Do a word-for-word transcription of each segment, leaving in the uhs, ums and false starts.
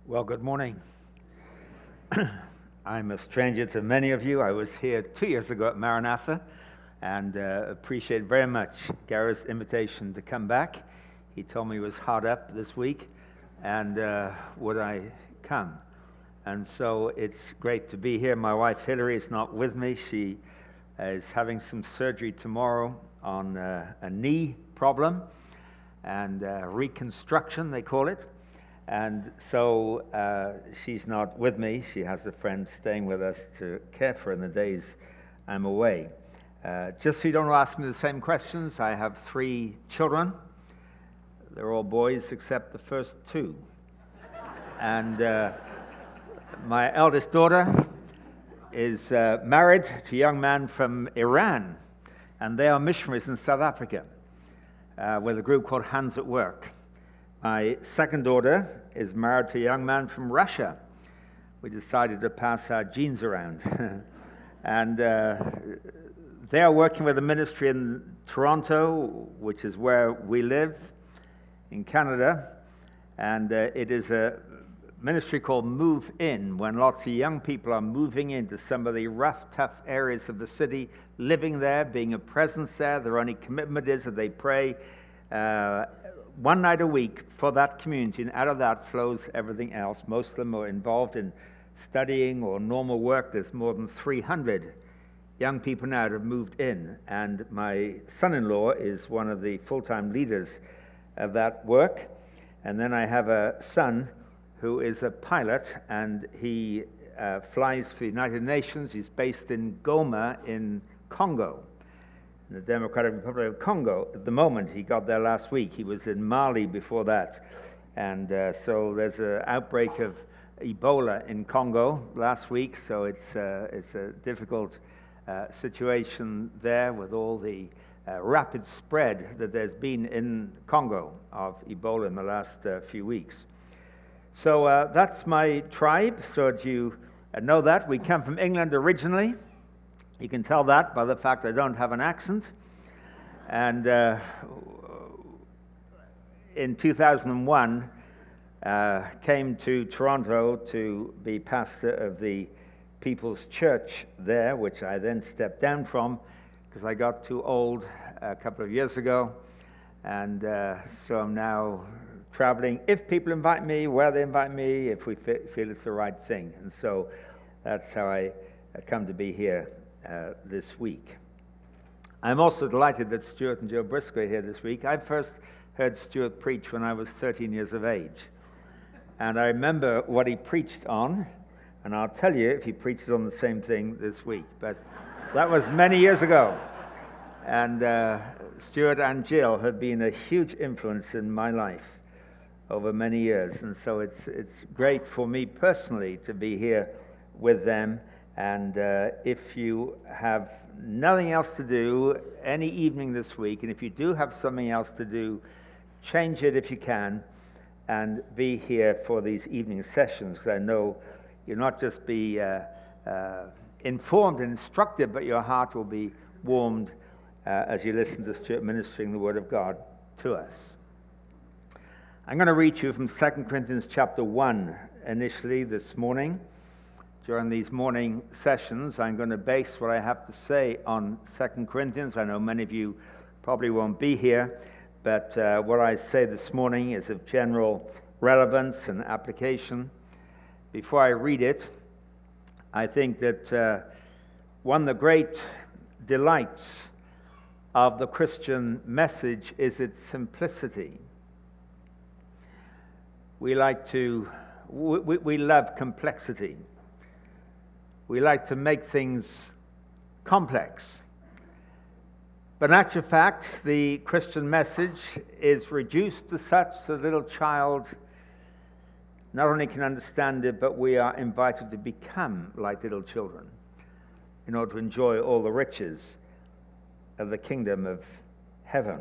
Well, good morning. I'm a stranger to many of you. I was here two years ago at Maranatha and uh, appreciate very much Gareth's invitation to come back. He told me he was hard up this week and uh, would I come. And so it's great to be here. My wife Hillary is not with me. She is having some surgery tomorrow on uh, a knee problem and uh, reconstruction, they call it. And so uh, she's not with me. She has a friend staying with us to care for her in the days I'm away. Uh, just so you don't ask me the same questions, I have three children. They're all boys except the first two. And uh, my eldest daughter is uh, married to a young man from Iran, and they are missionaries in South Africa uh, with a group called Hands at Work. My second daughter is married to a young man from Russia. We decided to pass our genes around. and uh, they are working with a ministry in Toronto, which is where we live, in Canada. And uh, it is a ministry called Move In, when lots of young people are moving into some of the rough, tough areas of the city, living there, being a presence there. Their only commitment is that they pray uh, one night a week for that community, and out of that flows everything else. Most of them are involved in studying or normal work. There's more than three hundred young people now that have moved in, and my son-in-law is one of the full-time leaders of that work. And then I have a son who is a pilot, and he uh, flies for the United Nations. He's based in Goma in Congo, the Democratic Republic of Congo. At the moment, he got there last week. He was in Mali before that. And uh, so there's an outbreak of Ebola in Congo last week, so it's, uh, it's a difficult uh, situation there with all the uh, rapid spread that there's been in Congo of Ebola in the last uh, few weeks. So uh, that's my tribe, so that you know that. We come from England originally. You can tell that by the fact I don't have an accent. And uh, in two thousand one, uh, came to Toronto to be pastor of the People's Church there, which I then stepped down from because I got too old a couple of years ago. And uh, so I'm now traveling, if people invite me, where they invite me, if we feel it's the right thing. And so that's how I come to be here Uh, this week. I'm also delighted that Stuart and Joe Briscoe are here this week. I first heard Stuart preach when I was thirteen years of age. And I remember what he preached on, and I'll tell you if he preaches on the same thing this week. But that was many years ago. And uh, Stuart and Jill have been a huge influence in my life over many years. And so it's, it's great for me personally to be here with them. And uh, if you have nothing else to do any evening this week, and if you do have something else to do, change it if you can, and be here for these evening sessions, because I know you'll not just be uh, uh, informed and instructed, but your heart will be warmed uh, as you listen to Stuart ministering the Word of God to us. I'm going to read you from Second Corinthians chapter one initially this morning. During these morning sessions, I'm going to base what I have to say on Second Corinthians. I know many of you probably won't be here, but uh, what I say this morning is of general relevance and application. Before I read it, I think that uh, one of the great delights of the Christian message is its simplicity. We like to, we, we love complexity. We like to make things complex. But in actual fact, the Christian message is reduced to such that a little child not only can understand it, but we are invited to become like little children in order to enjoy all the riches of the kingdom of heaven.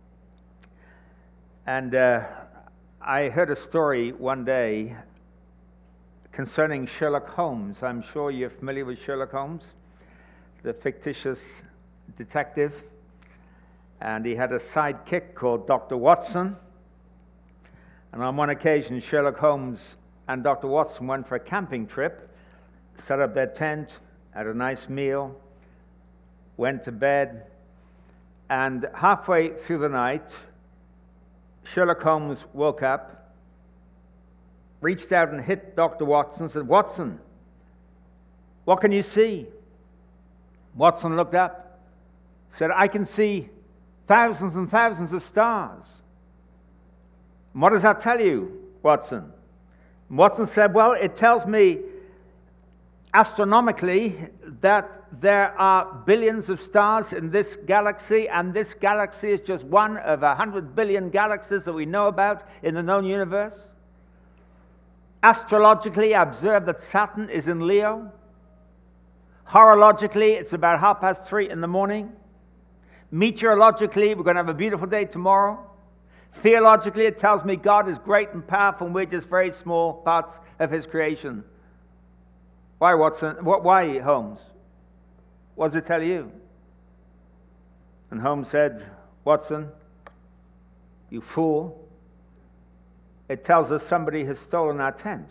And uh, I heard a story one day concerning Sherlock Holmes. I'm sure you're familiar with Sherlock Holmes, the fictitious detective. And he had a sidekick called Doctor Watson. And on one occasion, Sherlock Holmes and Doctor Watson went for a camping trip, set up their tent, had a nice meal, went to bed, and halfway through the night, Sherlock Holmes woke up, reached out and hit Doctor Watson and said, "Watson, what can you see?" Watson looked up, said, "I can see thousands and thousands of stars." "And what does that tell you, Watson?" And Watson said, "Well, it tells me astronomically that there are billions of stars in this galaxy, and this galaxy is just one of a hundred billion galaxies that we know about in the known universe. Astrologically, I observe that Saturn is in Leo. Horologically, it's about half past three in the morning. Meteorologically, we're going to have a beautiful day tomorrow. Theologically, it tells me God is great and powerful, and we're just very small parts of his creation." Why, Watson? Why, Holmes? What does it tell you? And Holmes said, "Watson, you fool, it tells us somebody has stolen our tent."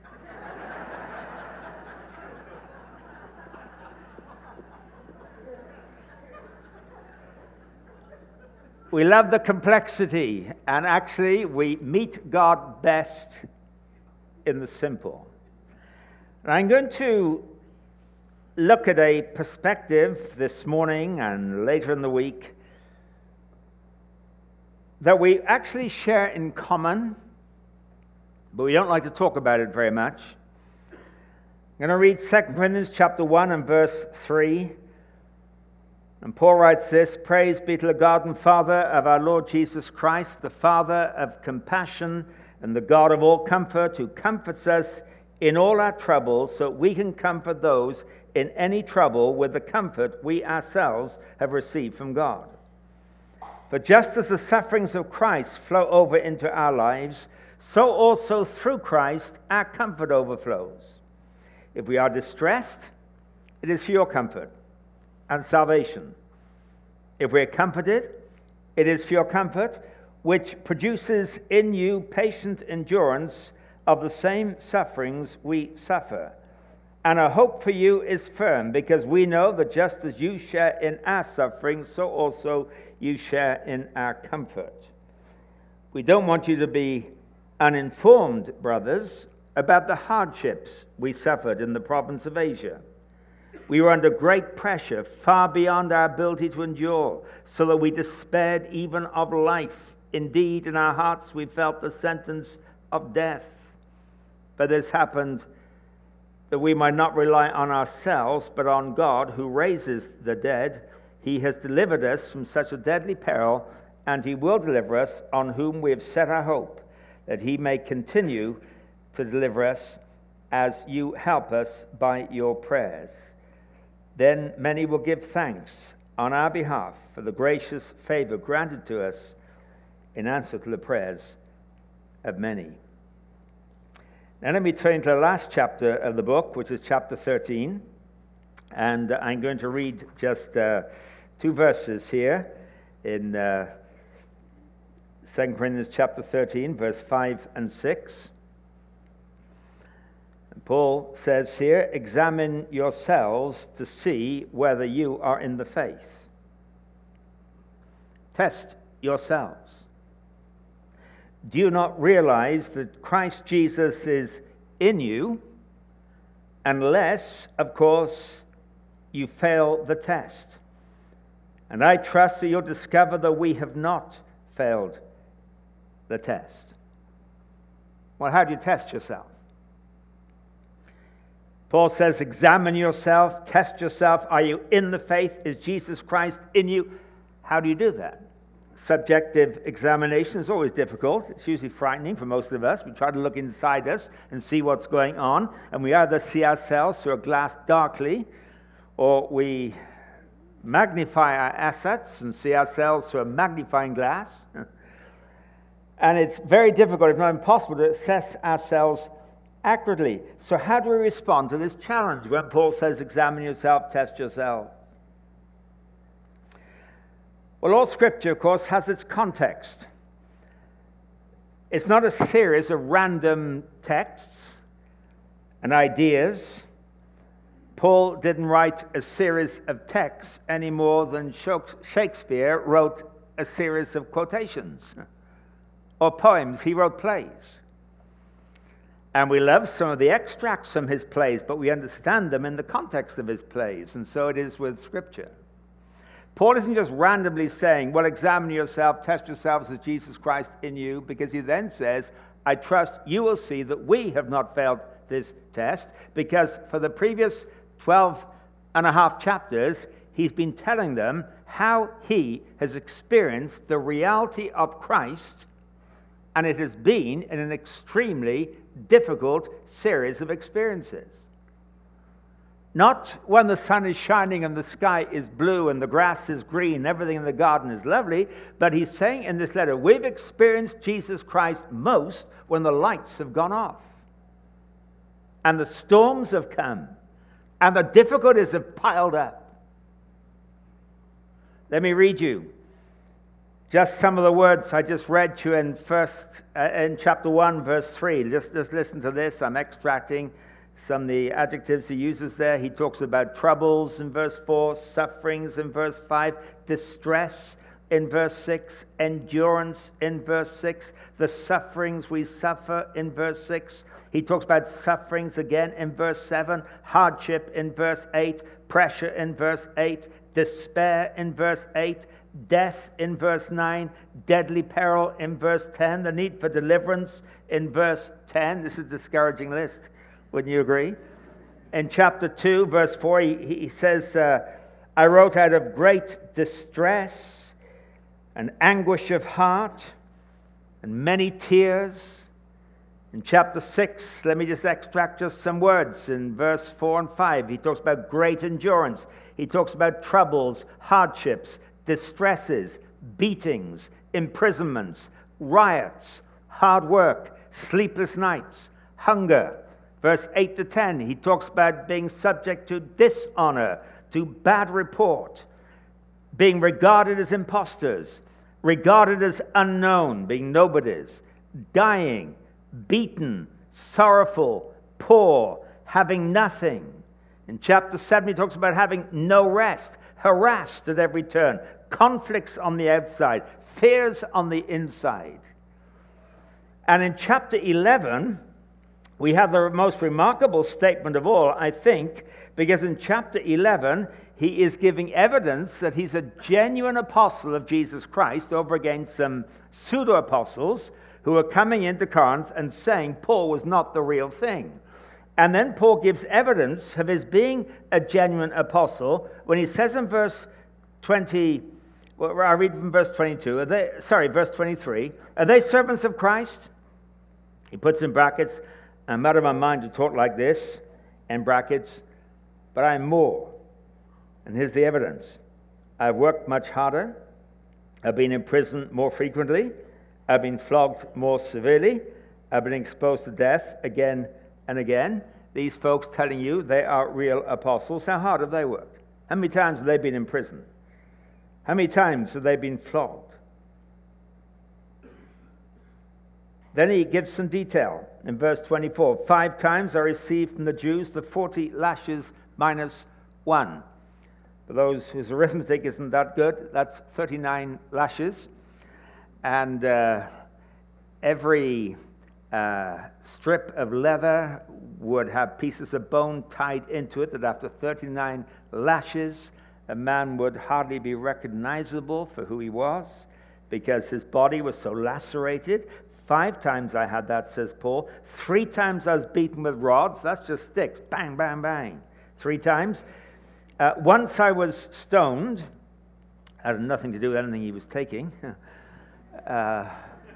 We love the complexity, and actually we meet God best in the simple. And I'm going to look at a perspective this morning and later in the week that we actually share in common, but we don't like to talk about it very much. I'm going to read Second Corinthians chapter one and verse three. And Paul writes this: "Praise be to the God and Father of our Lord Jesus Christ, the Father of compassion and the God of all comfort, who comforts us in all our troubles, so that we can comfort those in any trouble with the comfort we ourselves have received from God. For just as the sufferings of Christ flow over into our lives, so also through Christ our comfort overflows. If we are distressed, it is for your comfort and salvation. If we are comforted, it is for your comfort, which produces in you patient endurance of the same sufferings we suffer. And our hope for you is firm, because we know that just as you share in our suffering, so also you share in our comfort. We don't want you to be uninformed, brothers, about the hardships we suffered in the province of Asia. We were under great pressure, far beyond our ability to endure, so that we despaired even of life. Indeed, in our hearts we felt the sentence of death. But this happened that we might not rely on ourselves, but on God, who raises the dead. He has delivered us from such a deadly peril, and he will deliver us, on whom we have set our hope, that he may continue to deliver us as you help us by your prayers. Then many will give thanks on our behalf for the gracious favor granted to us in answer to the prayers of many. Now let me turn to the last chapter of the book, which is chapter thirteen. And I'm going to read just uh, two verses here in uh, Second Corinthians chapter thirteen, verse five and six. And Paul says here, "Examine yourselves to see whether you are in the faith. Test yourselves. Do you not realize that Christ Jesus is in you, unless, of course, you fail the test? And I trust that you'll discover that we have not failed the test." Well, how do you test yourself? Paul says, examine yourself, test yourself. Are you in the faith? Is Jesus Christ in you? How do you do that? Subjective examination is always difficult. It's usually frightening for most of us. We try to look inside us and see what's going on, and we either see ourselves through a glass darkly, or we magnify our assets and see ourselves through a magnifying glass. And it's very difficult, if not impossible, to assess ourselves accurately. So how do we respond to this challenge when Paul says, examine yourself, test yourself? Well, all Scripture, of course, has its context. It's not a series of random texts and ideas. Paul didn't write a series of texts any more than Shakespeare wrote a series of quotations or poems. He wrote plays. And we love some of the extracts from his plays, but we understand them in the context of his plays. And so it is with Scripture. Paul isn't just randomly saying, well, examine yourself, test yourselves as Jesus Christ in you, because he then says, I trust you will see that we have not failed this test, because for the previous twelve and a half chapters, he's been telling them how he has experienced the reality of Christ, and it has been in an extremely difficult series of experiences. Not when the sun is shining and the sky is blue and the grass is green, everything in the garden is lovely, but he's saying in this letter, we've experienced Jesus Christ most when the lights have gone off, and the storms have come, and the difficulties have piled up. Let me read you just some of the words I just read to you in first uh, in chapter one, verse three. Just, just listen to this. I'm extracting some of the adjectives he uses there. He talks about troubles in verse four, sufferings in verse five, distress in verse six, endurance in verse six, the sufferings we suffer in verse six. He talks about sufferings again in verse seven, hardship in verse eight, pressure in verse eight, despair in verse eight, death in verse nine, deadly peril in verse ten, the need for deliverance in verse ten. This is a discouraging list, wouldn't you agree? In chapter two, verse four, he, he says, uh, I wrote out of great distress and anguish of heart and many tears. In chapter six, let me just extract just some words. In verse four and five, he talks about great endurance. He talks about troubles, hardships, distresses, beatings, imprisonments, riots, hard work, sleepless nights, hunger. Verse eight to ten, he talks about being subject to dishonor, to bad report, being regarded as impostors, regarded as unknown, being nobodies, dying, beaten, sorrowful, poor, having nothing. In chapter seven, he talks about having no rest, harassed at every turn, conflicts on the outside, fears on the inside. And in chapter eleven, we have the most remarkable statement of all, I think, because in chapter eleven, he is giving evidence that he's a genuine apostle of Jesus Christ over against some pseudo-apostles who are coming into Corinth and saying Paul was not the real thing. And then Paul gives evidence of his being a genuine apostle when he says in verse twenty, well, I read from verse twenty-two, are they, sorry, verse twenty-three, are they servants of Christ? He puts in brackets, I'm out of my mind to talk like this, in brackets, but I'm more. And here's the evidence. I've worked much harder. I've been in prison more frequently. I've been flogged more severely. I've been exposed to death again and again. These folks telling you they are real apostles. How hard have they worked? How many times have they been in prison? How many times have they been flogged? Then he gives some detail in verse twenty-four. Five times I received from the Jews the forty lashes minus one. For those whose arithmetic isn't that good, that's thirty-nine lashes. And uh, every uh, strip of leather would have pieces of bone tied into it, that after thirty-nine lashes, a man would hardly be recognizable for who he was because his body was so lacerated. Five times I had that, says Paul. Three times I was beaten with rods. That's just sticks. Bang, bang, bang. Three times. Uh, once I was stoned. I had nothing to do with anything he was taking. uh,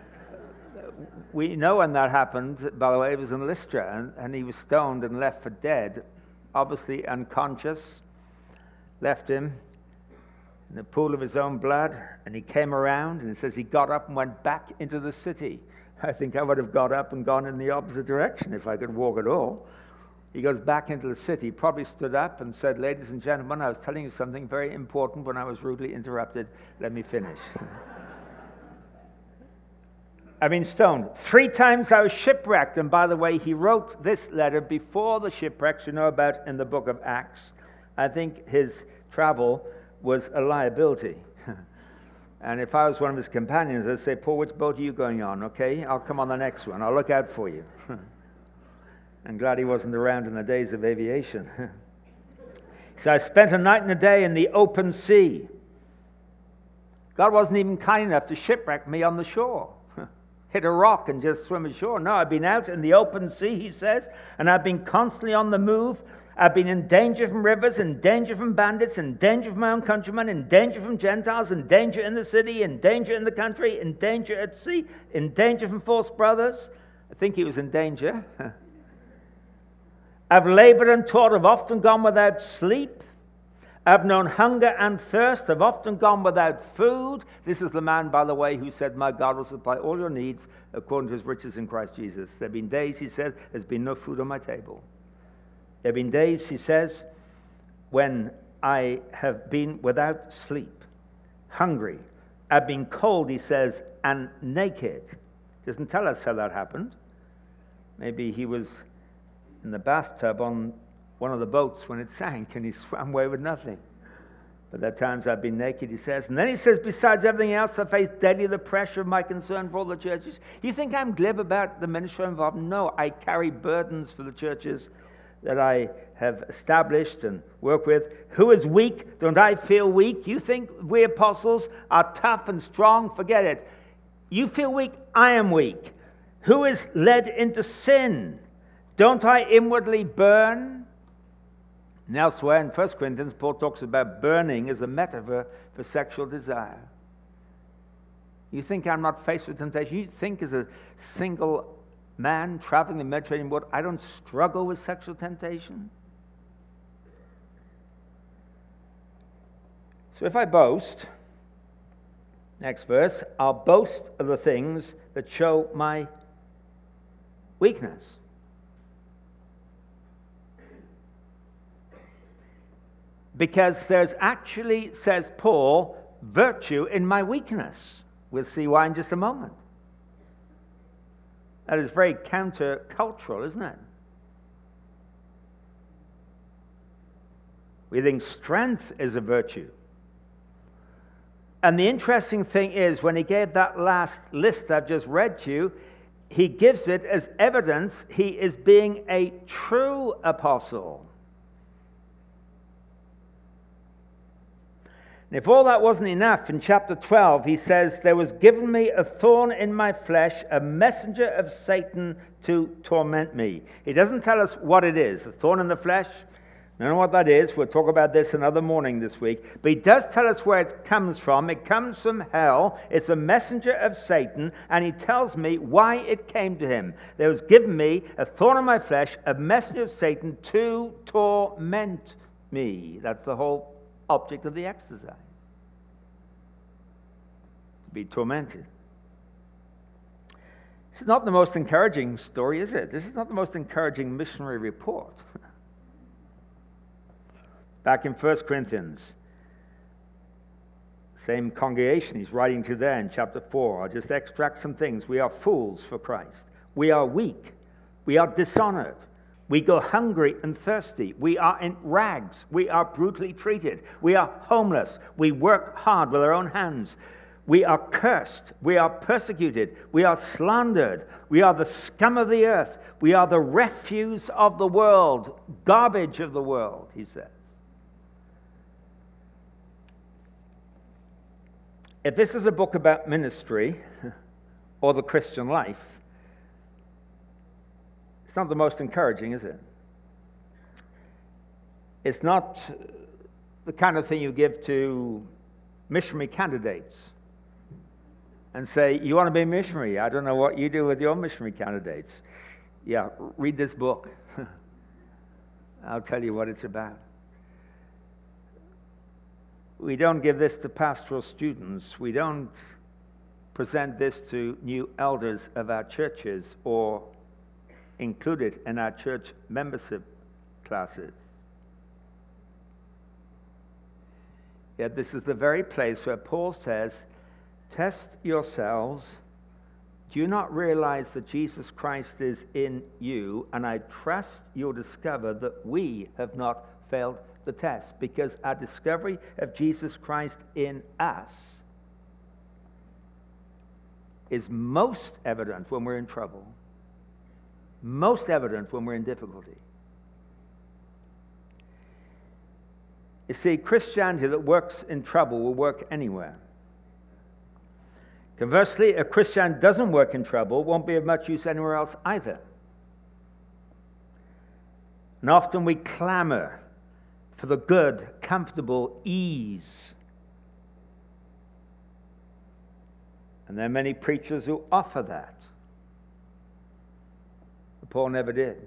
we know when that happened, by the way, it was in Lystra, and, and he was stoned and left for dead, obviously unconscious. Left him in the pool of his own blood, and he came around, and it says he got up and went back into the city. I think I would have got up and gone in the opposite direction if I could walk at all. He goes back into the city, probably stood up and said, ladies and gentlemen, I was telling you something very important when I was rudely interrupted. Let me finish. I've been stoned. Three times I was shipwrecked. And by the way, he wrote this letter before the shipwrecks you know about in the book of Acts. I think his travel was a liability. And if I was one of his companions, I'd say, Paul, which boat are you going on? Okay, I'll come on the next one. I'll look out for you. I'm glad he wasn't around in the days of aviation. So I spent a night and a day in the open sea. God wasn't even kind enough to shipwreck me on the shore. Hit a rock and just swim ashore. No, I've been out in the open sea, he says, and I've been constantly on the move. I've been in danger from rivers, in danger from bandits, in danger from my own countrymen, in danger from Gentiles, in danger in the city, in danger in the country, in danger at sea, in danger from false brothers. I think he was in danger. I've labored and taught, I've often gone without sleep. I've known hunger and thirst, I've often gone without food. This is the man, by the way, who said, my God will supply all your needs according to his riches in Christ Jesus. There have been days, he said, there's been no food on my table. There have been days, he says, when I have been without sleep, hungry. I've been cold, he says, and naked. Doesn't tell us how that happened. Maybe he was in the bathtub on one of the boats when it sank and he swam away with nothing. But there are times I've been naked, he says. And then he says, besides everything else, I face daily the pressure of my concern for all the churches. You think I'm glib about the ministry I'm involved in? No, I carry burdens for the churches that I have established and work with. Who is weak? Don't I feel weak? You think we apostles are tough and strong? Forget it. You feel weak? I am weak. Who is led into sin? Don't I inwardly burn? And elsewhere in First Corinthians, Paul talks about burning as a metaphor for sexual desire. You think I'm not faced with temptation? You think as a single man traveling the Mediterranean world, I don't struggle with sexual temptation? So if I boast, next verse, I'll boast of the things that show my weakness. Because there's actually, says Paul, virtue in my weakness. We'll see why in just a moment. That is very counter-cultural, isn't it? We think strength is a virtue. And the interesting thing is, when he gave that last list I've just read to you, he gives it as evidence he is being a true apostle. And if all that wasn't enough, in chapter twelve, he says, there was given me a thorn in my flesh, a messenger of Satan to torment me. He doesn't tell us what it is, a thorn in the flesh. I don't know what that is. We'll talk about this another morning this week. But he does tell us where it comes from. It comes from hell. It's a messenger of Satan, and he tells me why it came to him. There was given me a thorn in my flesh, a messenger of Satan to torment me. That's the whole object of the exercise. To be tormented. This is not the most encouraging story, is it? This is not the most encouraging missionary report. Back in First Corinthians, same congregation he's writing to there in chapter four. I'll just extract some things. We are fools for Christ. We are weak. We are dishonored. We go hungry and thirsty. We are in rags. We are brutally treated. We are homeless. We work hard with our own hands. We are cursed. We are persecuted. We are slandered. We are the scum of the earth. We are the refuse of the world, garbage of the world, he says. If this is a book about ministry or the Christian life, it's not the most encouraging, is it? It's not the kind of thing you give to missionary candidates and say, you want to be a missionary? I don't know what you do with your missionary candidates. Yeah, read this book. I'll tell you what it's about. We don't give this to pastoral students. We don't present this to new elders of our churches or include it in our church membership classes. Yet this is the very place where Paul says, test yourselves Do you not realize that Jesus Christ is in you? And I trust you'll discover that we have not failed the test, because our discovery of Jesus Christ in us is most evident when we're in trouble, most evident when we're in difficulty. You see, Christianity that works in trouble will work anywhere. Conversely, a Christian doesn't work in trouble won't be of much use anywhere else either. And often we clamor for the good, comfortable ease. And there are many preachers who offer that. But Paul never did.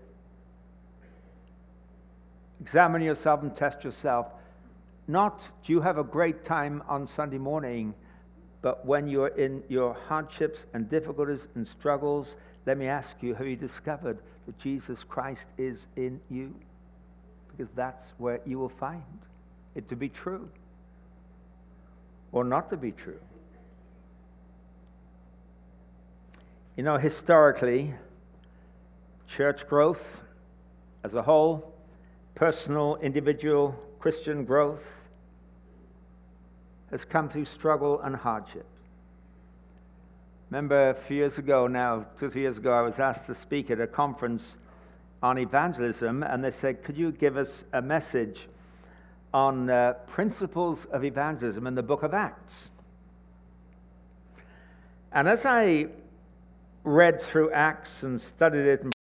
Examine yourself and test yourself. Not, do you have a great time on Sunday morning, but when you're in your hardships and difficulties and struggles, let me ask you, have you discovered that Jesus Christ is in you? Because that's where you will find it to be true or not to be true. You know, historically, church growth as a whole, personal, individual Christian growth has come through struggle and hardship. Remember a few years ago now, two, three years ago, I was asked to speak at a conference on evangelism, and they said, could you give us a message on uh, principles of evangelism in the book of Acts? And as I read through Acts and studied it and